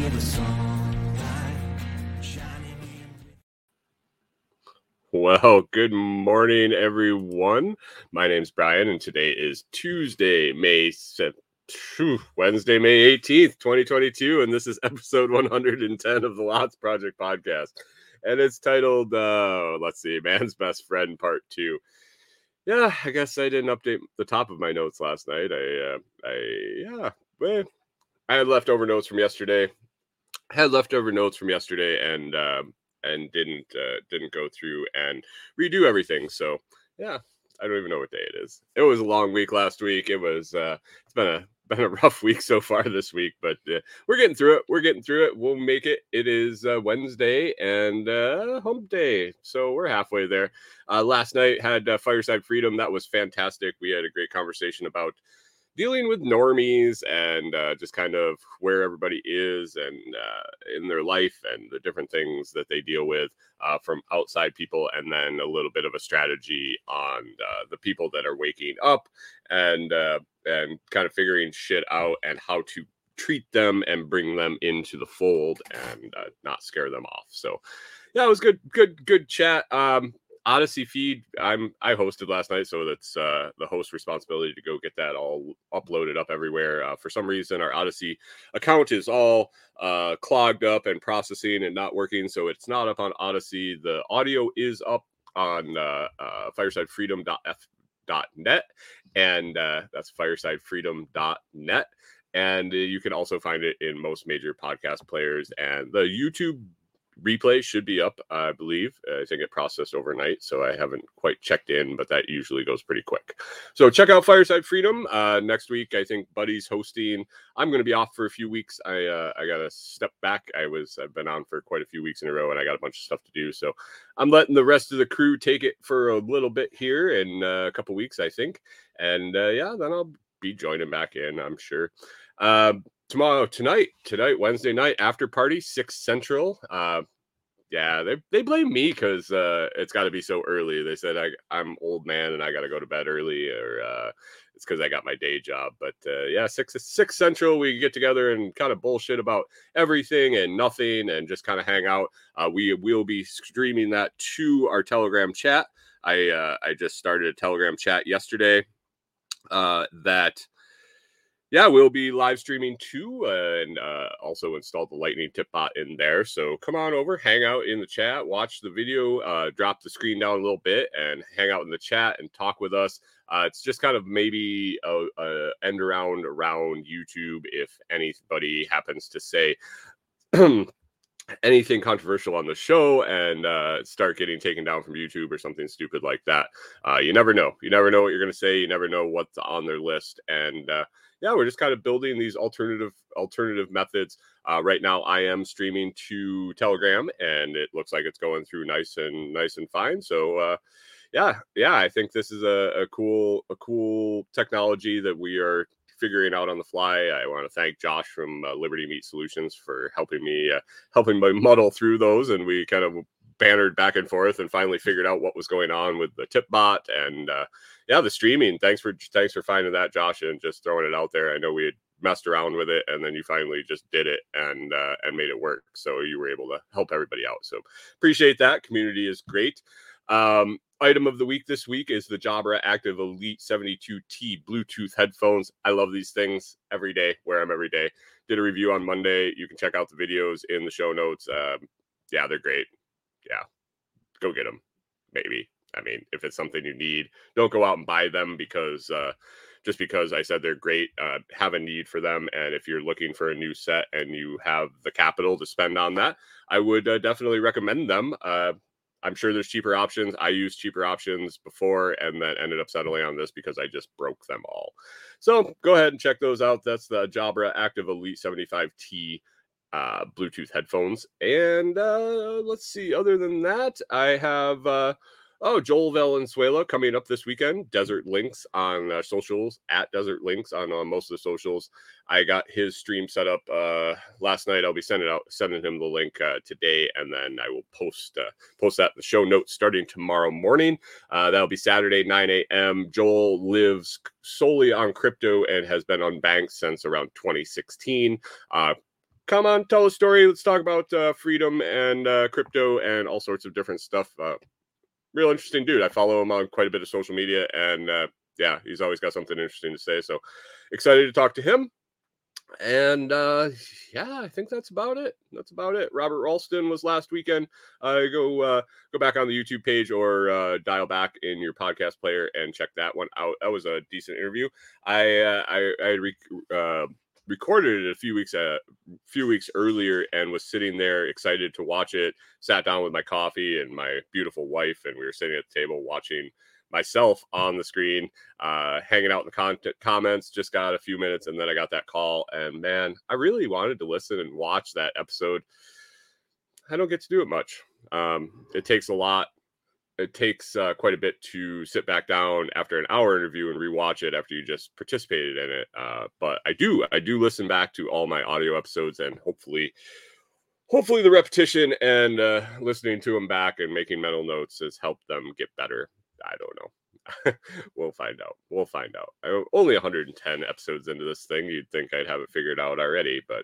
the sunlight shining in. Well, good morning, everyone. My name's Brian, and today is Tuesday, Wednesday, May 18th, 2022, and this is episode 110 of the Lots Project podcast. And it's titled, Man's Best Friend Part 2. Yeah, I guess I didn't update the top of my notes last night. I had leftover notes from yesterday. And didn't go through and redo everything. So yeah, I don't even know what day it is. It was a long week last week. It's been a rough week so far this week, but we're getting through it. We'll make it. It is Wednesday and hump day, so we're halfway there. Last night had Fireside Freedom. That was fantastic. We had a great conversation about dealing with normies and just kind of where everybody is and in their life and the different things that they deal with from outside people, and then a little bit of a strategy on the people that are waking up and kind of figuring shit out and how to treat them and bring them into the fold and not scare them off. So yeah, it was good chat. Odyssey feed, I hosted last night, so that's the host's responsibility to go get that all uploaded up everywhere. For some reason, our Odyssey account is all clogged up and processing and not working, so it's not up on Odyssey. The audio is up on firesidefreedom.net, and that's firesidefreedom.net. And you can also find it in most major podcast players, and the YouTube replay should be up, I believe. I think it processed overnight, so I haven't quite checked in, but that usually goes pretty quick. So check out Fireside Freedom. Next week, I think Buddy's hosting. I'm going to be off for a few weeks. I got to step back. I've been on for quite a few weeks in a row, and I got a bunch of stuff to do. So I'm letting the rest of the crew take it for a little bit here in a couple weeks, I think. And then I'll be joining back in, I'm sure. Tonight, Wednesday night, after party, 6 Central. They blame me because it's got to be so early. They said I'm old man and I got to go to bed early, or it's because I got my day job. But 6 Central, we get together and kind of bullshit about everything and nothing and just kind of hang out. We will be streaming that to our Telegram chat. I just started a Telegram chat yesterday we'll be live streaming too, and also installed the Lightning tip bot in there. So come on over, hang out in the chat, watch the video, drop the screen down a little bit, and hang out in the chat and talk with us. It's just kind of maybe a end around YouTube if anybody happens to say anything controversial on the show and start getting taken down from YouTube or something stupid like that. You never know. You never know what you're going to say. You never know what's on their list. And we're just kind of building these alternative methods. Right now, I am streaming to Telegram, and it looks like it's going through nice and fine. So I think this is a cool technology that we are figuring out on the fly. I want to thank Josh from Liberty Meat Solutions for helping me muddle through those, and we kind of bantered back and forth and finally figured out what was going on with the tip bot and the streaming. Thanks for finding that, Josh, and just throwing it out there. I know we had messed around with it, and then you finally just did it and made it work, so you were able to help everybody out. So appreciate that. Community is great. Item of the week this week is the Jabra Active Elite 72T Bluetooth headphones. I love these things every day, wear them every day. Did a review on Monday. You can check out the videos in the show notes. They're great. Yeah, go get them. Maybe. I mean, if it's something you need, don't go out and buy them because just because I said they're great, have a need for them. And if you're looking for a new set and you have the capital to spend on that, I would definitely recommend them. I'm sure there's cheaper options. I used cheaper options before and then ended up settling on this because I just broke them all. So go ahead and check those out. That's the Jabra Active Elite 75T Bluetooth headphones. And let's see. Other than that, I have Joel Valenzuela coming up this weekend. Desert Links on socials, at Desert Links on most of the socials. I got his stream set up last night. I'll be sending him the link today, and then I will post that in the show notes starting tomorrow morning. That'll be Saturday, 9 a.m. Joel lives solely on crypto and has been unbanked since around 2016. come on, tell a story. Let's talk about freedom and crypto and all sorts of different stuff. Real interesting dude. I follow him on quite a bit of social media, and yeah, he's always got something interesting to say. So excited to talk to him. And yeah, I think that's about it. Robert Ralston was last weekend. Go back on the YouTube page or dial back in your podcast player and check that one out. That was a decent interview. I recorded it a few weeks earlier and was sitting there excited to watch it. Sat down with my coffee and my beautiful wife, and we were sitting at the table watching myself on the screen, hanging out in the comments. Just got a few minutes, and then I got that call, and man, I really wanted to listen and watch that episode. I don't get to do it much. It takes a lot. It takes quite a bit to sit back down after an hour interview and rewatch it after you just participated in it. But I do listen back to all my audio episodes, and hopefully the repetition and listening to them back and making mental notes has helped them get better. I don't know. We'll find out. I'm only 110 episodes into this thing. You'd think I'd have it figured out already, but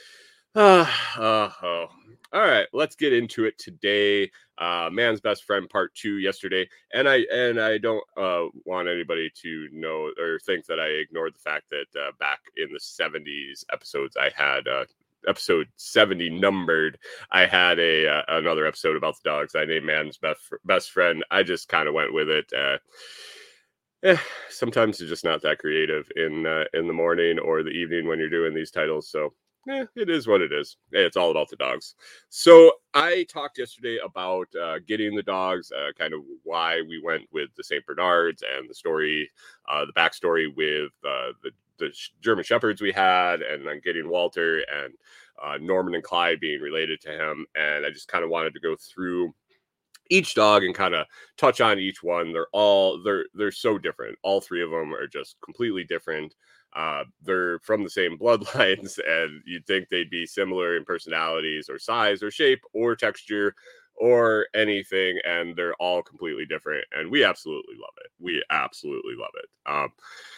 all right, let's get into it today. Man's Best Friend Part 2 yesterday, and I don't want anybody to know or think that I ignored the fact that back in the 70s episodes I had episode 70 numbered. I had another episode about the dogs. I named Man's Best Friend. I just kind of went with it. Sometimes you're just not that creative in the morning or the evening when you're doing these titles. So it is what it is. It's all about the dogs. So I talked yesterday about getting the dogs, kind of why we went with the St. Bernards and the story, the backstory with the German Shepherds we had, and then getting Walter and Norman and Clyde being related to him. And I just kind of wanted to go through each dog and kind of touch on each one. They're so different. All three of them are just completely different. They're from the same bloodlines, and you'd think they'd be similar in personalities or size or shape or texture or anything, and they're all completely different. And we absolutely love it.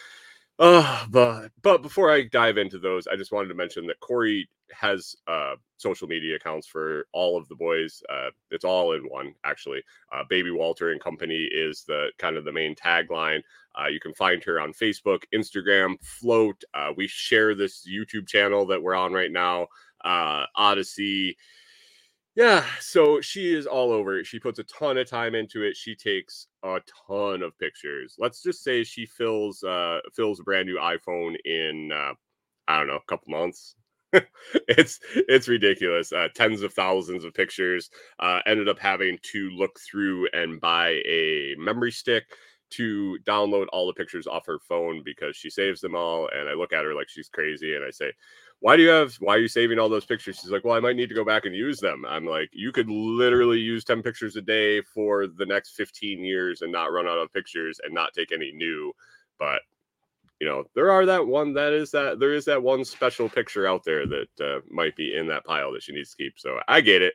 But before I dive into those, I just wanted to mention that Corey has social media accounts for all of the boys. It's all in one, actually. Baby Walter and Company is the kind of the main tagline. You can find her on Facebook, Instagram, Float. We share this YouTube channel that we're on right now, Odyssey. Yeah, so she is all over it. She puts a ton of time into it. She takes a ton of pictures. Let's just say she fills a brand new iPhone in I don't know, a couple months. It's ridiculous. Tens of thousands of pictures. Ended up having to look through and buy a memory stick to download all the pictures off her phone because she saves them all. And I look at her like she's crazy, and I say, why are you saving all those pictures? She's like, well, I might need to go back and use them. I'm like, you could literally use 10 pictures a day for the next 15 years and not run out of pictures and not take any new. But there is that one special picture out there that might be in that pile that she needs to keep. So I get it.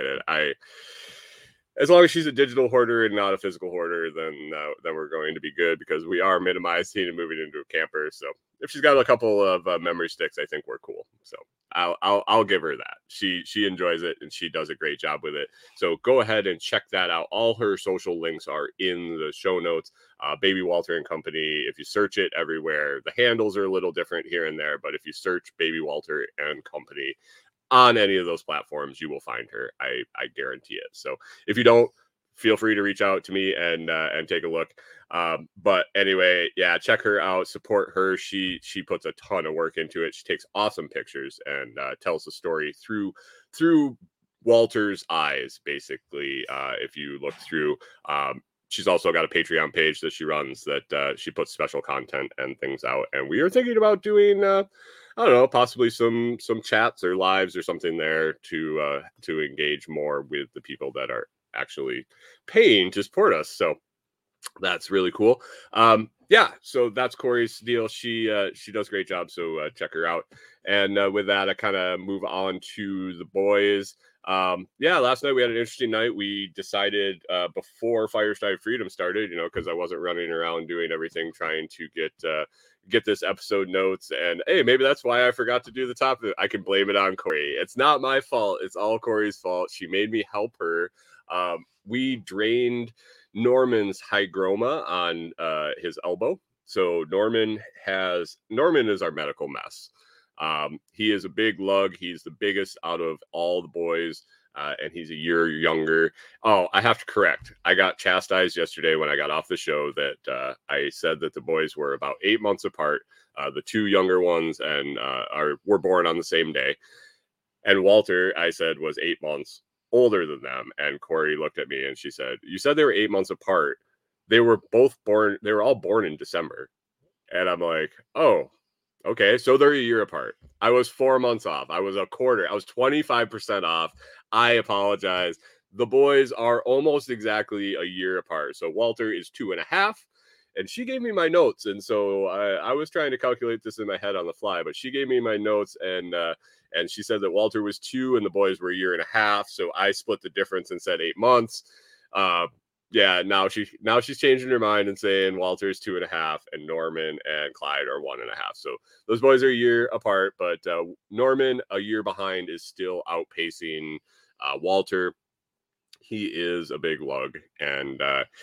As long as she's a digital hoarder and not a physical hoarder, then we're going to be good, because we are minimizing and moving into a camper. So if she's got a couple of memory sticks, I think we're cool. So I'll give her that. She enjoys it, and she does a great job with it. So go ahead and check that out. All her social links are in the show notes. Baby Walter and Company. If you search it everywhere, the handles are a little different here and there, but if you search Baby Walter and Company on any of those platforms, you will find her. I guarantee it. So if you don't, feel free to reach out to me and take a look. But anyway, yeah, check her out, support her. She puts a ton of work into it. She takes awesome pictures and tells the story through Walter's eyes, basically. If you look through, she's also got a Patreon page that she runs that she puts special content and things out. And we are thinking about doing I don't know, possibly some chats or lives or something there to engage more with the people that are actually paying to support us. So that's really cool. Yeah, so that's Corey's deal. She does a great job. So check her out. And with that, I kind of move on to the boys. Yeah, last night we had an interesting night. We decided before Fireside Freedom started, because I wasn't running around doing everything trying to get this episode notes. And hey, maybe that's why I forgot to do the top. I can blame it on Corey. It's not my fault. It's all Corey's fault. She made me help her. We drained Norman's hygroma on his elbow. So Norman is our medical mess. He is a big lug. He's the biggest out of all the boys, and he's a year younger. Oh, I have to correct. I got chastised yesterday when I got off the show that I said that the boys were about 8 months apart. The two younger ones were born on the same day. And Walter, I said, was 8 months older than them. And Corey looked at me and she said, "You said they were 8 months apart. They were all born in December." And I'm like, "Oh, okay, so they're a year apart." I was 4 months off. I was a quarter. I was 25% off. I apologize. The boys are almost exactly a year apart. So Walter is 2.5, and she gave me my notes. And so I was trying to calculate this in my head on the fly, but she gave me my notes, and she said that Walter was 2 and the boys were a year and a half. So I split the difference and said 8 months. Yeah, now she's changing her mind and saying Walter's 2.5 and Norman and Clyde are 1.5. So those boys are a year apart, but Norman, a year behind, is still outpacing Walter. He is a big lug, and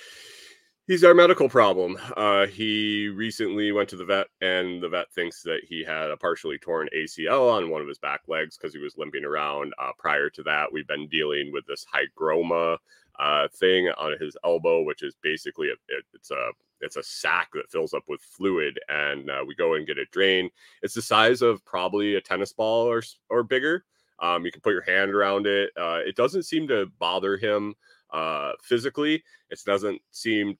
he's our medical problem. He recently went to the vet, and the vet thinks that he had a partially torn ACL on one of his back legs because he was limping around. Prior to that, we've been dealing with this hygroma thing on his elbow, which is basically it's a sac that fills up with fluid, and we go and get it drained. It's the size of probably a tennis ball or bigger. You can put your hand around it. It doesn't seem to bother him physically. It doesn't seem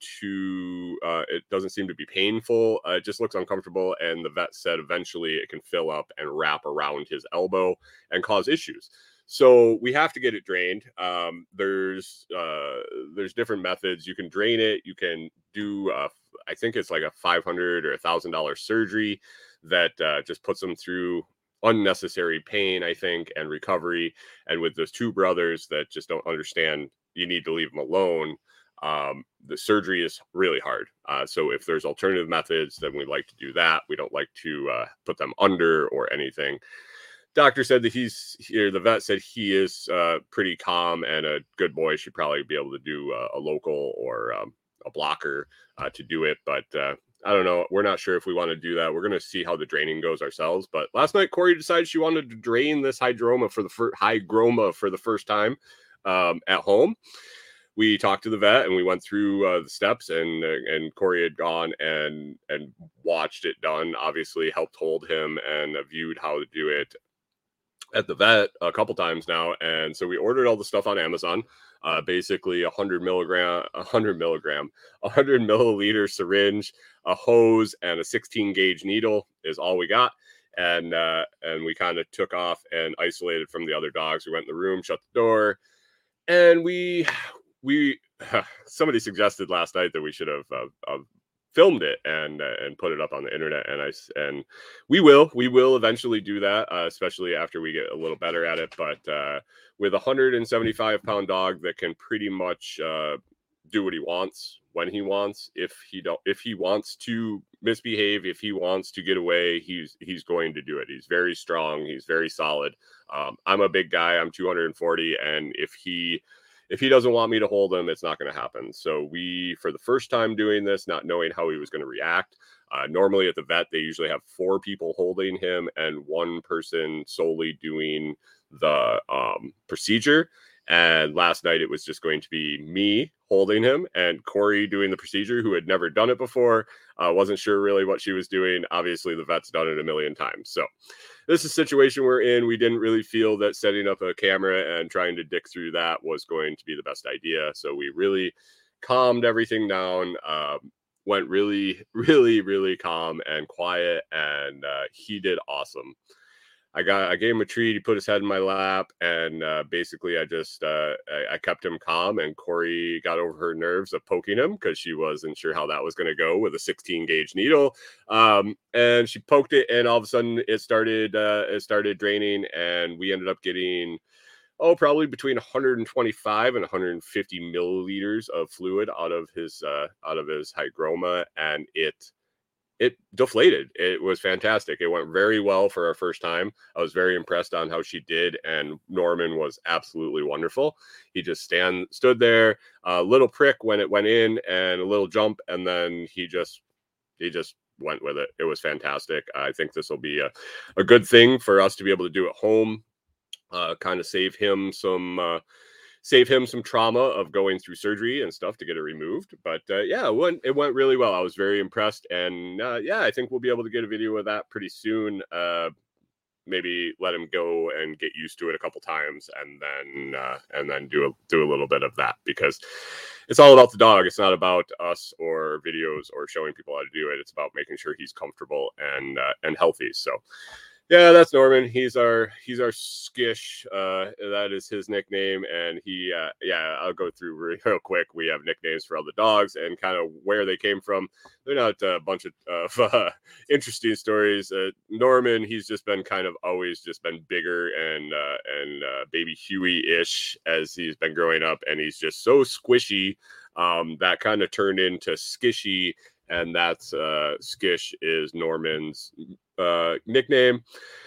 to be painful. It just looks uncomfortable, and the vet said eventually it can fill up and wrap around his elbow and cause issues. So we have to get it drained. There's different methods. You can drain it. You can do, I think it's like a $500 or $1,000 surgery that just puts them through unnecessary pain, I think, and recovery. And with those two brothers that just don't understand, you need to leave them alone. The surgery is really hard. So if there's alternative methods, then we like to do that. We don't like to put them under or anything. Doctor said that the vet said he is pretty calm and a good boy. Should probably be able to do a local or a blocker to do it. But I don't know. We're not sure if we want to do that. We're going to see how the draining goes ourselves. But last night, Corey decided she wanted to drain this hygroma for the first time at home. We talked to the vet and we went through the steps, and Corey had gone and watched it done. Obviously, helped hold him and viewed how to do it at the vet a couple times now. And so we ordered all the stuff on Amazon. Basically 100 milliliter syringe, a hose, and a 16 gauge needle is all we got. And we kind of took off and isolated from the other dogs. We went in the room, shut the door, and we somebody suggested last night that we should have filmed it and put it up on the internet, and we will eventually do that, especially after we get a little better at it. But with a 175-pound dog that can pretty much do what he wants when he wants, if he wants to misbehave, if he wants to get away, he's going to do it. He's very strong, he's very solid. I'm a big guy, I'm 240, and if he doesn't want me to hold him, it's not going to happen. So we, for the first time doing this, not knowing how he was going to react, normally at the vet, they usually have 4 people holding him and 1 person solely doing the procedure. And last night, it was just going to be me holding him and Corey doing the procedure, who had never done it before. Wasn't sure really what she was doing. Obviously, the vet's done it a million times. So this is a situation we're in. We didn't really feel that setting up a camera and trying to dick through that was going to be the best idea. So we really calmed everything down, went really, really, really calm and quiet, and he did awesome. I gave him a treat. He put his head in my lap, and basically I just I kept him calm. And Corey got over her nerves of poking him because she wasn't sure how that was going to go with a 16 gauge needle. And she poked it, and all of a sudden it started draining, and we ended up getting probably between 125 and 150 milliliters of fluid out of his hygroma, and it deflated. It was fantastic. It went very well for our first time. I was very impressed on how she did, and Norman was absolutely wonderful. He just stood there, a little prick when it went in, and a little jump, and then he just went with it. It was fantastic. I think this will be a good thing for us to be able to do at home. Kind of save him some trauma of going through surgery and stuff to get it removed. But yeah, it went really well. I was very impressed, and yeah, I think we'll be able to get a video of that pretty soon. Maybe let him go and get used to it a couple times, and then do a little bit of that, because it's all about the dog. It's not about us or videos or showing people how to do it. It's about making sure he's comfortable and healthy. So yeah, that's Norman. He's our Skish. That is his nickname. And yeah, I'll go through real quick. We have nicknames for all the dogs and kind of where they came from. They're not a bunch of interesting stories. Norman, he's just been always just been bigger and baby Huey-ish as he's been growing up, and he's just so squishy. That kind of turned into Skishy, and that's Skish is Norman's nickname.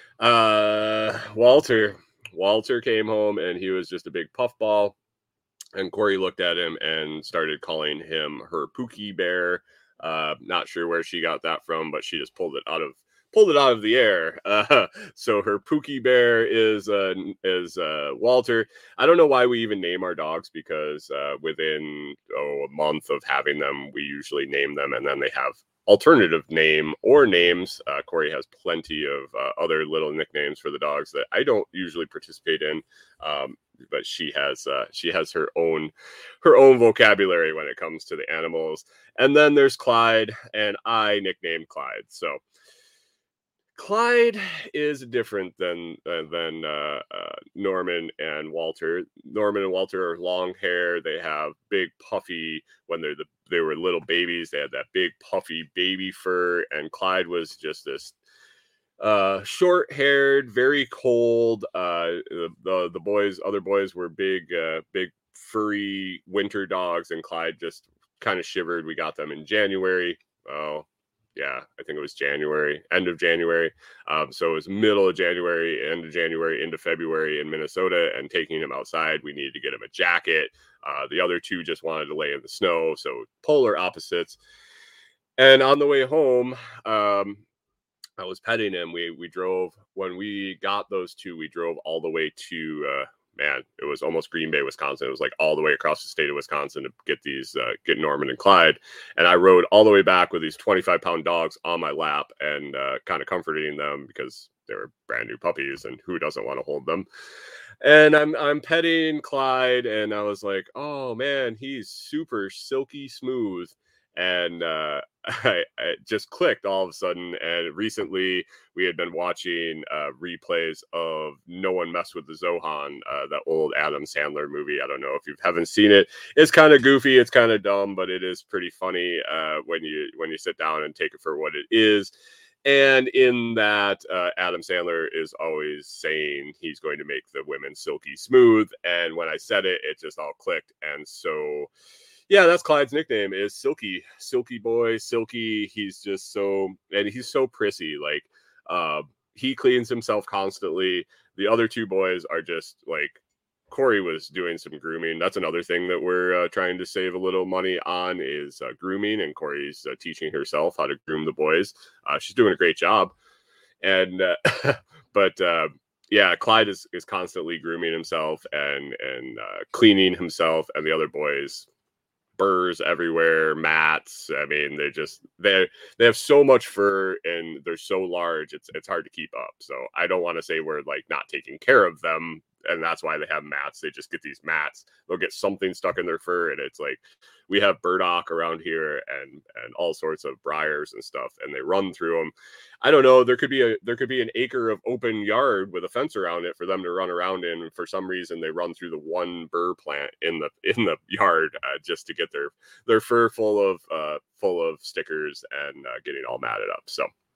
Walter came home, and he was just a big puffball, and Corey looked at him and started calling him her Pookie Bear. Not sure where she got that from, but she just pulled it out of the air. So her Pookie Bear is Walter. I don't know why we even name our dogs, because within a month of having them, we usually name them, and then they have alternative names. Corey has plenty of other little nicknames for the dogs that I don't usually participate in, but she has her own vocabulary when it comes to the animals. And then there's Clyde, and I nicknamed Clyde. So Clyde is different than Norman and Walter. Norman and Walter are long hair. They have big puffy, when they were little babies, they had that big puffy baby fur, and Clyde was just this short-haired, very cold. The other boys were big furry winter dogs, and Clyde just kind of shivered. We got them in January. Oh, yeah, I think it was end of January. So it was middle of January, end of January into February in Minnesota, and taking him outside, we needed to get him a jacket. The other two just wanted to lay in the snow, so polar opposites. And on the way home, I was petting him. We drove, when we got those two, we drove all the way to it was almost Green Bay, Wisconsin. It was like all the way across the state of Wisconsin to get Norman and Clyde. And I rode all the way back with these 25-pound dogs on my lap, and kind of comforting them, because they were brand new puppies, and who doesn't want to hold them? And I'm petting Clyde, and I was like, oh man, he's super silky smooth. And I just clicked all of a sudden. And recently we had been watching replays of No One Messed with the Zohan, that old Adam Sandler movie. I don't know if you haven't seen it. It's kind of goofy, it's kind of dumb, but it is pretty funny when you sit down and take it for what it is. And in that, Adam Sandler is always saying he's going to make the women silky smooth. And when I said it, it just all clicked. And so yeah, that's Clyde's nickname, is Silky Boy, Silky. He's just he's so prissy. Like, he cleans himself constantly. The other two boys are just like, Corey was doing some grooming. That's another thing that we're trying to save a little money on, is grooming. And Corey's teaching herself how to groom the boys. She's doing a great job. And but yeah, Clyde is constantly grooming himself and cleaning himself, and the other boys, burrs everywhere, mats. I mean, they have so much fur, and they're so large, it's hard to keep up. So I don't want to say we're like not taking care of them, and that's why they have mats. They just get these mats, they'll get something stuck in their fur, and it's like, we have burdock around here and all sorts of briars and stuff, and they run through them. I don't know, there could be an acre of open yard with a fence around it for them to run around in, and for some reason they run through the one burr plant in the yard, just to get their fur full of stickers and getting all matted up. So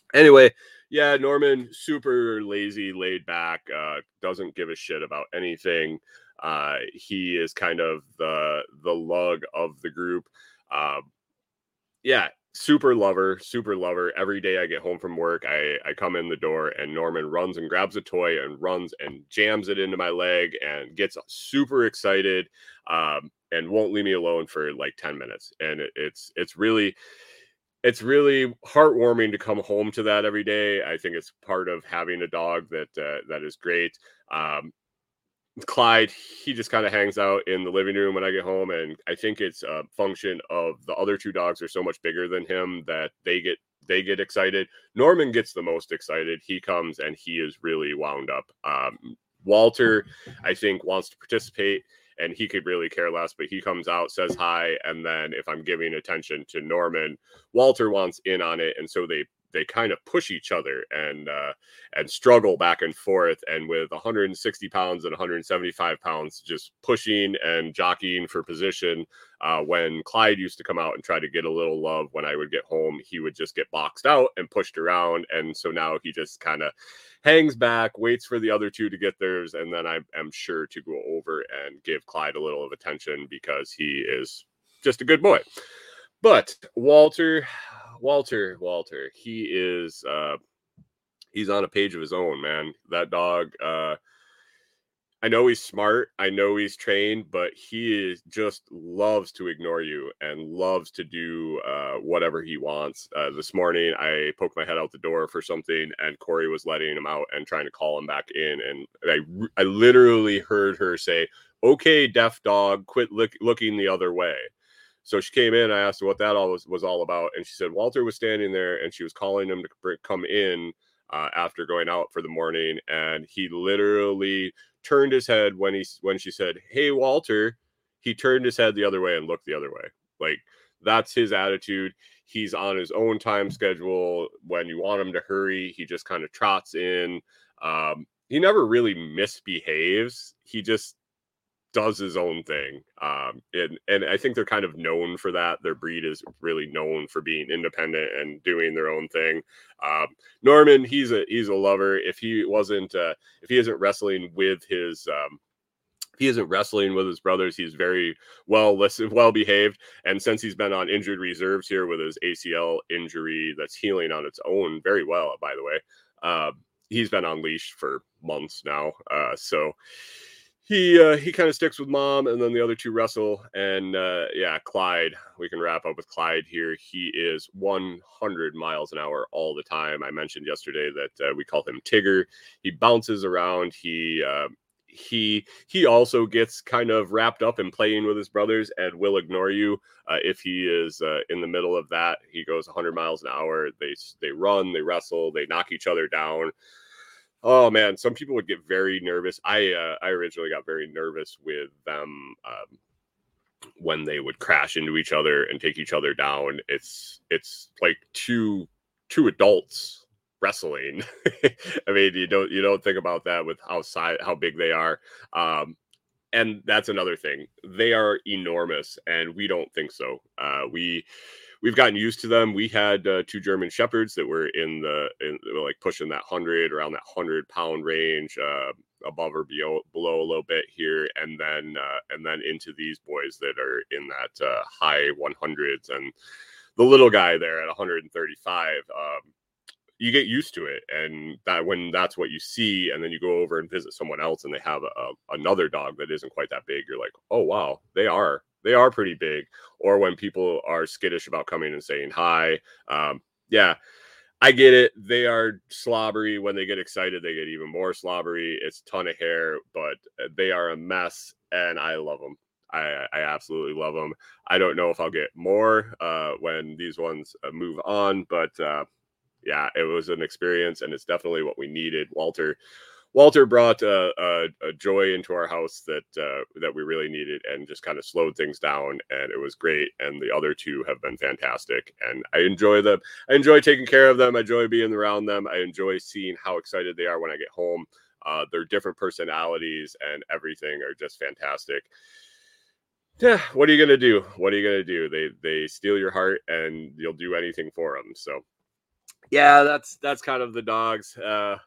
Anyway, yeah, Norman, super lazy, laid back, doesn't give a shit about anything. He is kind of the lug of the group. Um, yeah, super lover, super lover. Every day I get home from work, I come in the door and Norman runs and grabs a toy and runs and jams it into my leg and gets super excited, and won't leave me alone for like 10 minutes. And it's really heartwarming to come home to that every day. I think it's part of having a dog that is great. Um, Clyde, he just kind of hangs out in the living room when I get home, and I think it's a function of the other two dogs are so much bigger than him that they get excited. Norman gets the most excited. He comes and he is really wound up. Walter, I think, wants to participate and he could really care less, but he comes out, says hi, and then if I'm giving attention to Norman, Walter wants in on it, and so they kind of push each other and struggle back and forth. And with 160 pounds and 175 pounds, just pushing and jockeying for position. When Clyde used to come out and try to get a little love when I would get home, he would just get boxed out and pushed around. And so now he just kind of hangs back, waits for the other two to get theirs, and then I am sure to go over and give Clyde a little of attention because he is just a good boy. But Walter, he is he's on a page of his own, man. That dog, I know he's smart, I know he's trained, but he just loves to ignore you and loves to do whatever he wants. This morning, I poked my head out the door for something, and Corey was letting him out and trying to call him back in, and I literally heard her say, "Okay, deaf dog, quit looking the other way." So she came in. I asked her what that all was all about, and she said Walter was standing there, and she was calling him to come in after going out for the morning, and he literally turned his head when she said, "Hey, Walter." He turned his head the other way and looked the other way. Like, that's his attitude. He's on his own time schedule. When you want him to hurry, he just kind of trots in. He never really misbehaves. He just does his own thing. And I think they're kind of known for that. Their breed is really known for being independent and doing their own thing. Norman, he's a lover. If he isn't wrestling with his brothers, he's very well behaved. And since he's been on injured reserves here with his ACL injury that's healing on its own very well, by the way, he's been on leash for months now. So he kind of sticks with mom, and then the other two wrestle. And yeah, Clyde, we can wrap up with Clyde here. He is 100 miles an hour all the time. I mentioned yesterday that we call him Tigger. He bounces around. He also gets kind of wrapped up in playing with his brothers and will ignore you if he is in the middle of that. He goes 100 miles an hour. They run, they wrestle, they knock each other down. Oh man, some people would get very nervous. I originally got very nervous with them when they would crash into each other and take each other down. It's like two adults wrestling. I mean, you don't think about that with how big they are. And that's another thing. They are enormous, and we don't think so. We've gotten used to them. We had two German Shepherds that were in like pushing that 100-pound range, above or below a little bit here, and then into these boys that are in that high 100s, and the little guy there at 135. You get used to it, and that's what you see, and then you go over and visit someone else and they have another dog that isn't quite that big, you're like, oh wow, they are pretty big. Or when people are skittish about coming and saying hi, yeah, I get it. They are slobbery. When they get excited, they get even more slobbery. It's a ton of hair, but they are a mess, and I love them. I absolutely love them. I don't know if I'll get more when these ones move on, but yeah, it was an experience, and it's definitely what we needed. Walter brought a joy into our house that we really needed, and just kind of slowed things down, and it was great. And the other two have been fantastic, and I enjoy them. I enjoy taking care of them. I enjoy being around them. I enjoy seeing how excited they are when I get home. Their different personalities and everything are just fantastic. Yeah, what are you gonna do? What are you gonna do? They steal your heart, and you'll do anything for them. So yeah, that's kind of the dogs.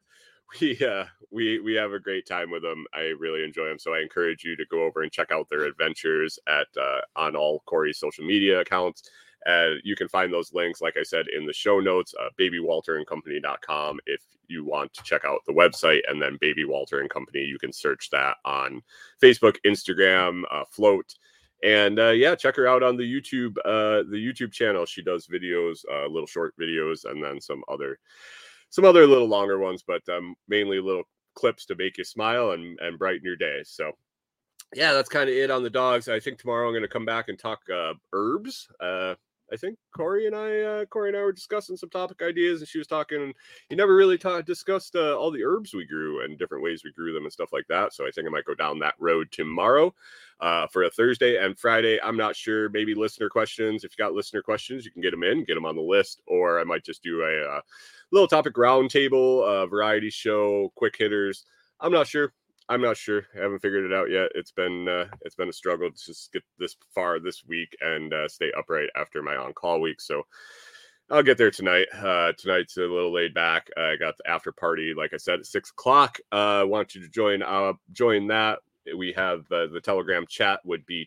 We have a great time with them. I really enjoy them, so I encourage you to go over and check out their adventures at on all Corey's social media accounts. You can find those links, like I said, in the show notes, babywalterandcompany.com. If you want to check out the website, and then Baby Walter and Company, you can search that on Facebook, Instagram, Float. And yeah, check her out on the YouTube channel. She does videos, little short videos, and then some other little longer ones, but mainly little clips to make you smile and brighten your day. So yeah, that's kind of it on the dogs. I think tomorrow I'm going to come back and talk herbs. I think Corey and I were discussing some topic ideas, and she was talking. You never really discussed all the herbs we grew and different ways we grew them and stuff like that. So I think I might go down that road tomorrow for a Thursday and Friday. I'm not sure. Maybe listener questions. If you got listener questions, you can get them on the list, or I might just do a little topic roundtable, variety show, quick hitters. I'm not sure. I haven't figured it out yet. It's been a struggle to just get this far this week and stay upright after my on-call week. So I'll get there tonight. Tonight's a little laid back. I got the after party, like I said, at 6:00. I want you to join that. We have the Telegram chat would be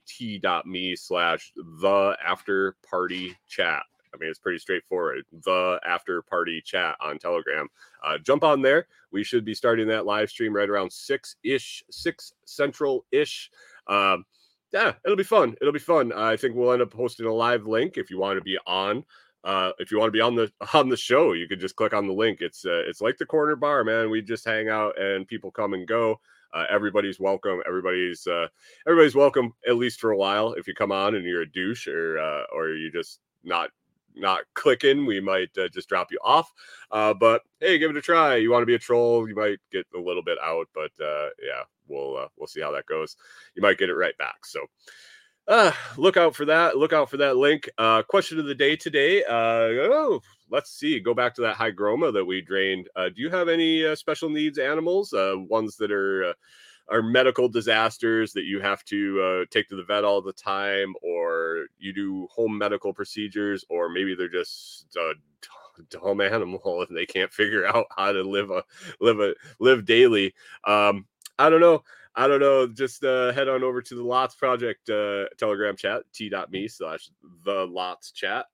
t.me/the after party chat. I mean, it's pretty straightforward. The after party chat on Telegram. Jump on there. We should be starting that live stream right around 6 Central-ish. Yeah, it'll be fun. I think we'll end up posting a live link if you want to be on. If you want to be on the show, you could just click on the link. It's like the corner bar, man. We just hang out and people come and go. Everybody's welcome. Everybody's welcome, at least for a while. If you come on and you're a douche or you just not clicking, we might just drop you off. But hey, give it a try. You want to be a troll, you might get a little bit out, but yeah, we'll see how that goes. You might get it right back. So look out for that. Look out for that link. Question of the day today. Let's see. Go back to that hygroma that we drained. Do you have any special needs animals? Ones that are medical disasters that you have to take to the vet all the time, or you do home medical procedures, or maybe they're just a dumb animal and they can't figure out how to live daily. I don't know. Just head on over to the Lots Project Telegram chat, t.me/the Lots chat.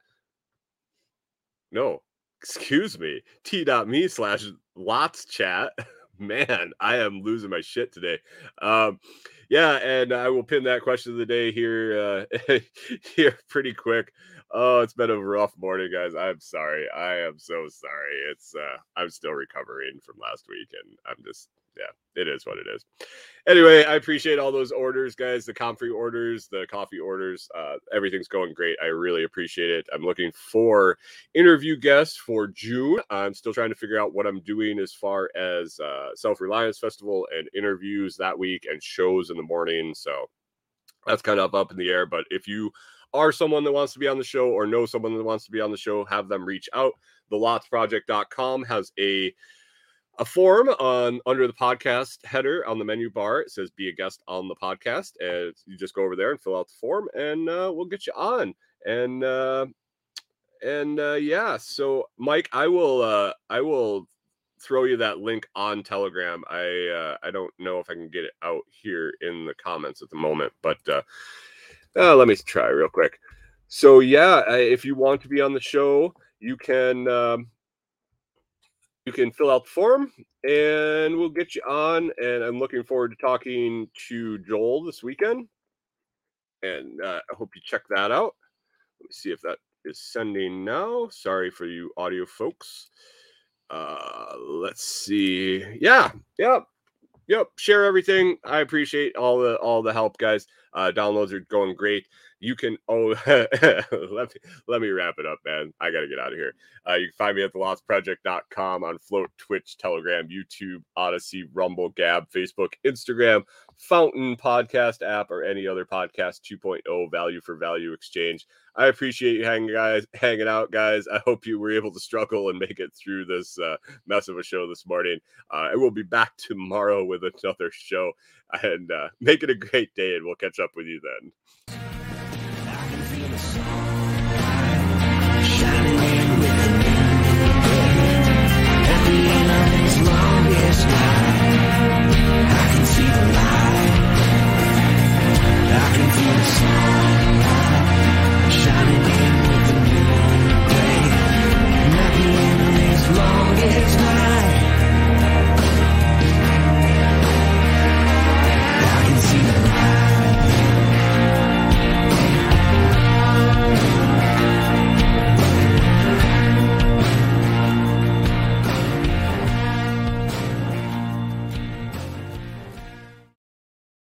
No, excuse me, t.me/Lots chat. Man, I am losing my shit today. Yeah, and I will pin that question of the day here here pretty quick. Oh, it's been a rough morning, guys. I'm sorry. I am so sorry. It's I'm still recovering from last week, and I'm just, yeah, it is what it is. Anyway, I appreciate all those orders, guys. The comfrey orders, the coffee orders, everything's going great. I really appreciate it. I'm looking for interview guests for June. I'm still trying to figure out what I'm doing as far as Self-Reliance Festival and interviews that week and shows in the morning. So that's kind of up in the air. But if you are someone that wants to be on the show or know someone that wants to be on the show, have them reach out. TheLotsProject.com has a form under the podcast header on the menu bar. It says be a guest on the podcast, and you just go over there and fill out the form, and we'll get you on. And yeah, so Mike, I will throw you that link on Telegram. I don't know if I can get it out here in the comments at the moment, but let me try real quick. So yeah, if you want to be on the show, you can fill out the form and we'll get you on. And I'm looking forward to talking to Joel this weekend. And I hope you check that out. Let me see if that is sending now. Sorry for you audio folks. Let's see. Yeah. Yep. Share everything. I appreciate all the help, guys. Downloads are going great. You can let me wrap it up, man. I gotta get out of here. You can find me at thelostproject.com on Float, Twitch, Telegram, YouTube, Odyssey, Rumble, Gab, Facebook, Instagram, Fountain podcast app, or any other podcast 2.0 value for value exchange. I appreciate you hanging out, guys. I hope you were able to struggle and make it through this mess of a show this morning. I will be back tomorrow with another show, and make it a great day, and we'll catch up with you then. I can feel the sun.